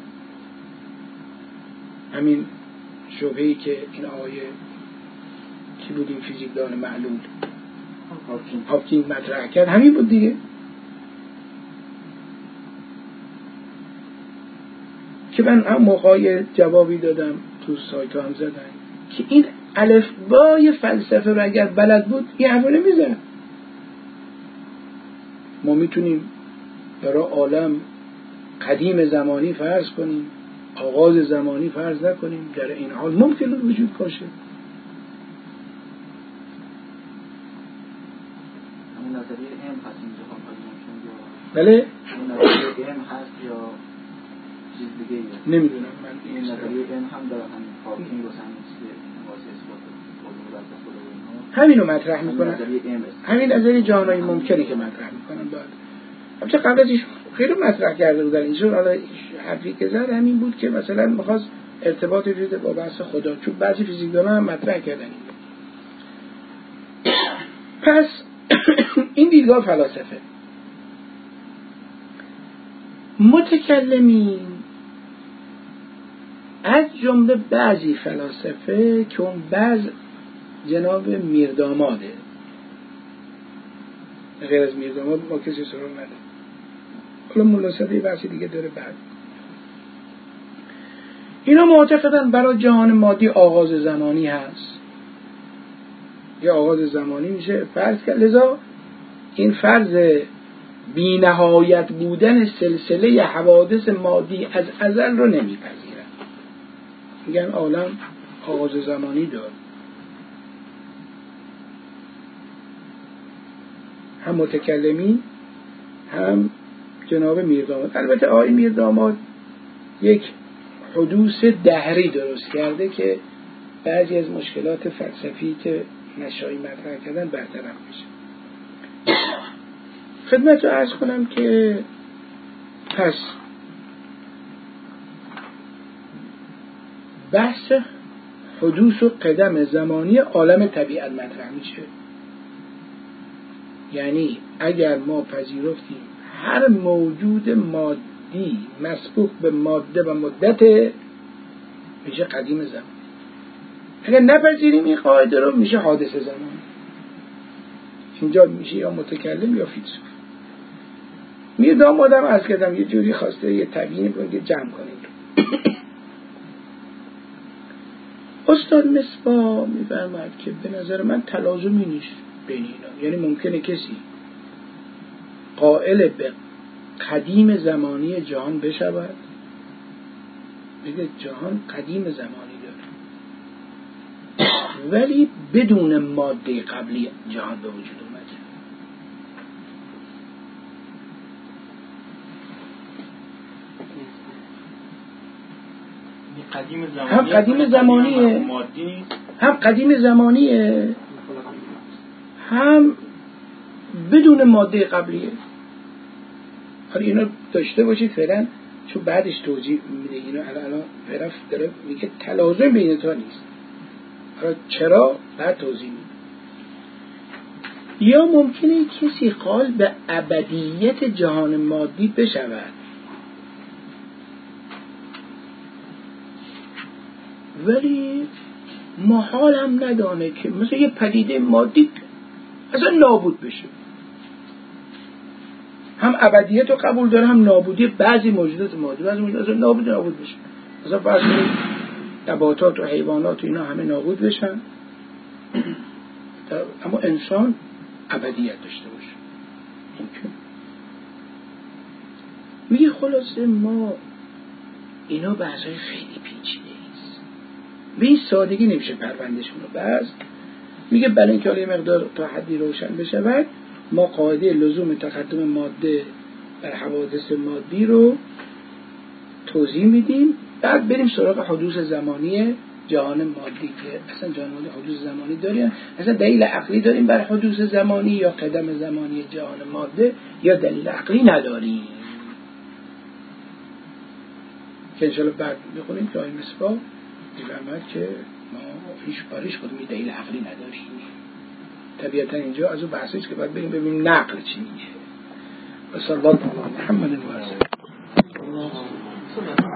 همین شبهه‌ای که این آقای کی بود، این فیزیکدان معلول هاکینگ مطرح کرد همین بود دیگه، که من هم موقعی جوابی دادم تو سایت هم زدن که این الفبای فلسفه رو اگر بلد بود این حرفو نمیزد. ما میتونیم برای عالم قدیم زمانی فرض کنیم، آغاز زمانی فرض نکنیم، در این حال ممکنه وجود باشه. همون نظریه ام هست این جهان ممکن یا بله این نظریه ام هست یا چیز دیگه ای؟ نمیدونم من این نظریه ام هم داره همین هاکینگ واسه همین چیز واسه اثبات علوم در خود اونها همینو مطرح میکنن. نظریه ام همین نظریه جهانهای ممکنه که مطرح میکنن. بعد البته قبل از ایشون خیلی مطرح کرده بودن ایشون. حالا حرفی که زد همین بود که مثلا می‌خواست ارتباط ایجاد با بحث خدا، چون بعضی فیزیکدان‌ها هم مطرح کردن. پس این دیدگاه فلاسفه. متکلمین از جمله بعضی فلاسفه که اون بعض جناب میرداماده، غیر از میرداماد ما کسی سراغ نداره. حالا ملاحظه بحثی دیگه داره. بعد اینا معتقدن برای جهان مادی آغاز زمانی هست، یا آغاز زمانی میشه فرض کرد. لذا این فرض بی نهایت بودن سلسله حوادث مادی از ازل رو نمیپذیرن. میگن عالم آغاز زمانی داره. هم متکلمین هم جناب میرداماد. البته آقای میرداماد یک حدوث دهری درست کرده که بعضی از مشکلات فلسفی که نشایی مطرح کردن برطرف میشه. خدمت رو عرض کنم که پس بحث حدوث و قدم زمانی عالم طبیعت مطرح میشه. یعنی اگر ما پذیرفتیم هر موجود مادی مسبوق به ماده و مدت میشه قدیم زمان، اگر نپذیریم این قاعده رو میشه حادث زمان. اینجا میشه یا متکلم یا فیلسوف. میردامادم از کردم یه جوری خواسته یه تبیین کنه که جمع کنیم. استاد مصباح میفرماید که به نظر من تلازمی نیست بین اینا. یعنی ممکنه کسی قائل به قدیم زمانی جهان بشود، بگه جهان قدیم زمانی داره، ولی بدون ماده قبلی جهان به وجود اومده. قدیم زمانی هم قدیم زمانیه، هم قدیم زمانیه، هم بدون ماده قبلیه. حالا اینا داشته باشید فعلا، چون بعدش توضیح میده. اینا الان فعلا داره میگه تلازم بین تا نیست. حالا چرا بعد توضیح میده. یا ممکنه کسی قائل به ابدیت جهان مادی بشود، ولی محال هم ندانه که مثلا یه پدیده مادی اصلا نابود بشه. هم ابدیت رو قبول داره، هم نابودی بعضی موجودات مادی، بعضی موجودات نابود نابود بشن. مثلا فرض کنید نباتات و حیوانات و اینا همه نابود بشن، اما انسان ابدیت داشته باشه. ممکن. میگه خلاصه ما اینا بحثای خیلی پیچیده است، به این سادگی نمیشه پروندهشون رو بست. میگه برای اینکه حالا مقدار تا حدی روشن بشه ما قاعده لزوم تقدم ماده بر حوادث مادی رو توضیح میدیم، بعد بریم سراغ حدوث زمانی جهان مادی که اصلا جهان مادی حدوث زمانی داریم، اصلا دلیل عقلی داریم بر حدوث زمانی یا قدم زمانی جهان ماده، یا دلیل عقلی نداریم که انشاءالله بعد بخونیم که آیه مصباح میفرماید که ما هیچ بارش خودمون دلیل عقلی نداریم. طبیعتا اینجا از اون بحثیست که باید بریم ببینیم نقل چی میگه. و صلی الله علی محمد و آله.